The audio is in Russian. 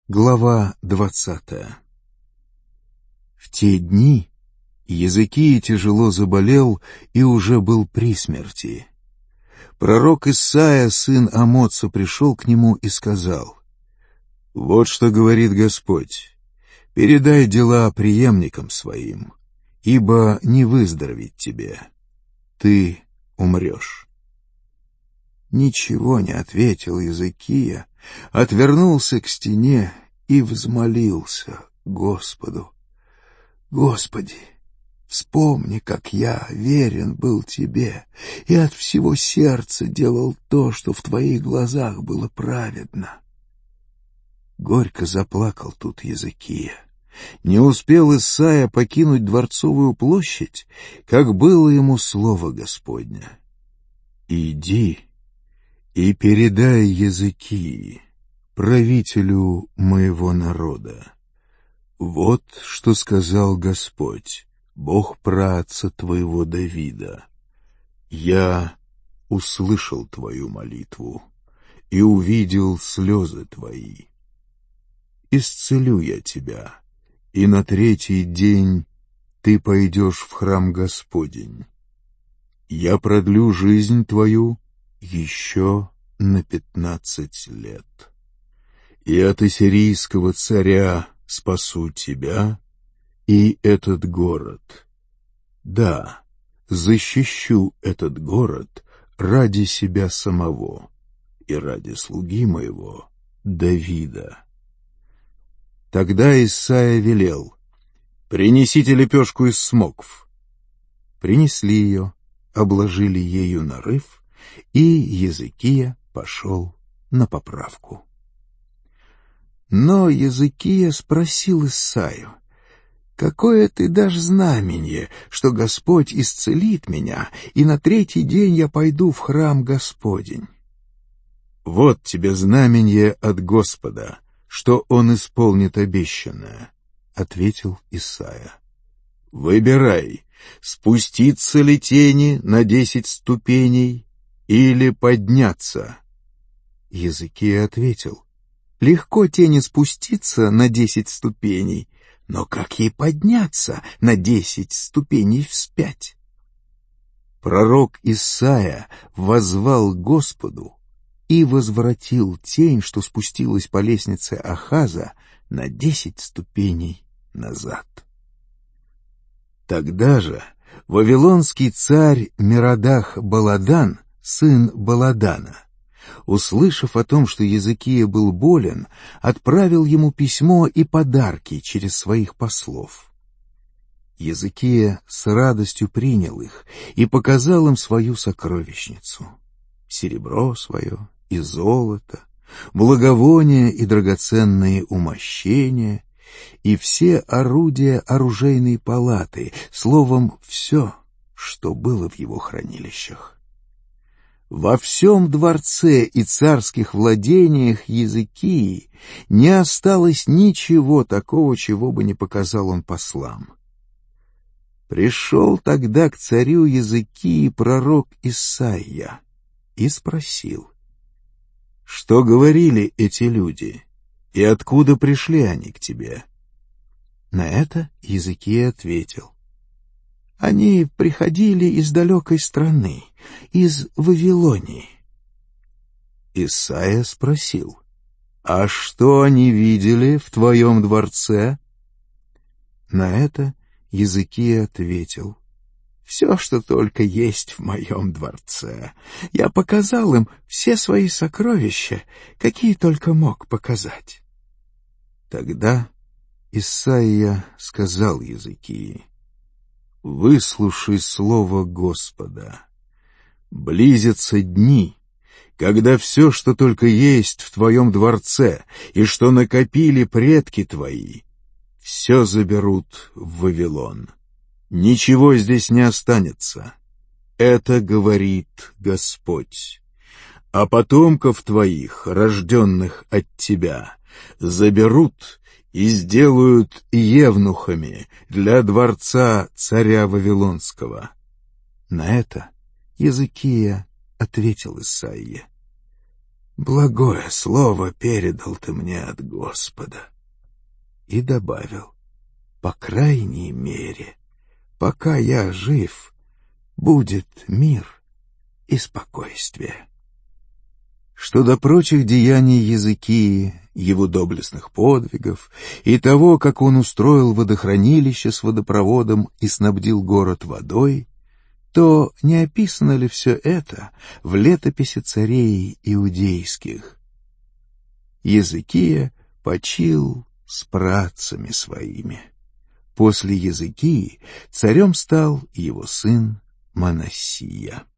Глава 20. В те дни Езекия тяжело заболел и уже был при смерти. Пророк Исайя, сын Амоца, пришел к нему и сказал: «Вот что говорит Господь: передай дела преемникам своим, ибо не выздороветь тебе, ты умрешь». Ничего не ответил Езекия, отвернулся к стене и взмолился Господу: «Господи, вспомни, как я верен был Тебе и от всего сердца делал то, что в Твоих глазах было праведно». Горько заплакал тут Езекия. Не успел Исайя покинуть Дворцовую площадь, как было ему слово Господне: «Иди и передай Езекии, правителю моего народа: вот что сказал Господь, Бог праотца твоего Давида: я услышал твою молитву и увидел слезы твои. Исцелю я тебя, и на третий день ты пойдешь в храм Господень. Я продлю жизнь твою еще на 15 лет. И от ассирийского царя спасу тебя и этот город. Да, защищу этот город ради себя самого и ради слуги моего Давида». Тогда Исайя велел: «Принесите лепешку из смокв». Принесли ее, обложили ею нарыв, и Езекия пошел на поправку. Но Езекия спросил Исайю: «Какое ты дашь знаменье, что Господь исцелит меня, и на третий день я пойду в храм Господень?» «Вот тебе знаменье от Господа, что Он исполнит обещанное», — ответил Исайя. «Выбирай, спуститься ли тени на 10 ступеней или подняться». Езекия ответил: «Легко тени спуститься на 10 ступеней, но как ей подняться на 10 ступеней вспять?» Пророк Исайя воззвал к Господу и возвратил тень, что спустилась по лестнице Ахаза, на 10 ступеней назад. Тогда же вавилонский царь Мерадах-Баладан, сын Баладана, услышав о том, что Езекия был болен, отправил ему письмо и подарки через своих послов. Езекия с радостью принял их и показал им свою сокровищницу: серебро свое и золото, благовония и драгоценные умощения, и все орудия оружейной палаты, словом, все, что было в его хранилищах. Во всем дворце и царских владениях Езекии не осталось ничего такого, чего бы не показал он послам. Пришел тогда к царю Езекии пророк Исайя и спросил: «Что говорили эти люди, и откуда пришли они к тебе?» На это Езекия ответил: «Они приходили из далекой страны, из Вавилонии». Исайя спросил: «А что они видели в твоем дворце?» На это Езекия ответил: «Все, что только есть в моем дворце. Я показал им все свои сокровища, какие только мог показать». Тогда Исайя сказал Езекии: «Выслушай слово Господа. Близятся дни, когда все, что только есть в твоем дворце и что накопили предки твои, все заберут в Вавилон. Ничего здесь не останется. Это говорит Господь. А потомков твоих, рожденных от тебя, заберут и сделают евнухами для дворца царя Вавилонского». На это Езекия ответил Исайе: Благое слово передал ты мне от Господа. И добавил: по крайней мере, пока я жив, будет мир и спокойствие. Что до прочих деяний Езекии, его доблестных подвигов и того, как он устроил водохранилище с водопроводом и снабдил город водой, то не описано ли все это в летописи царей иудейских? Езекия почил с працами своими. После Езекии царем стал его сын Манассия.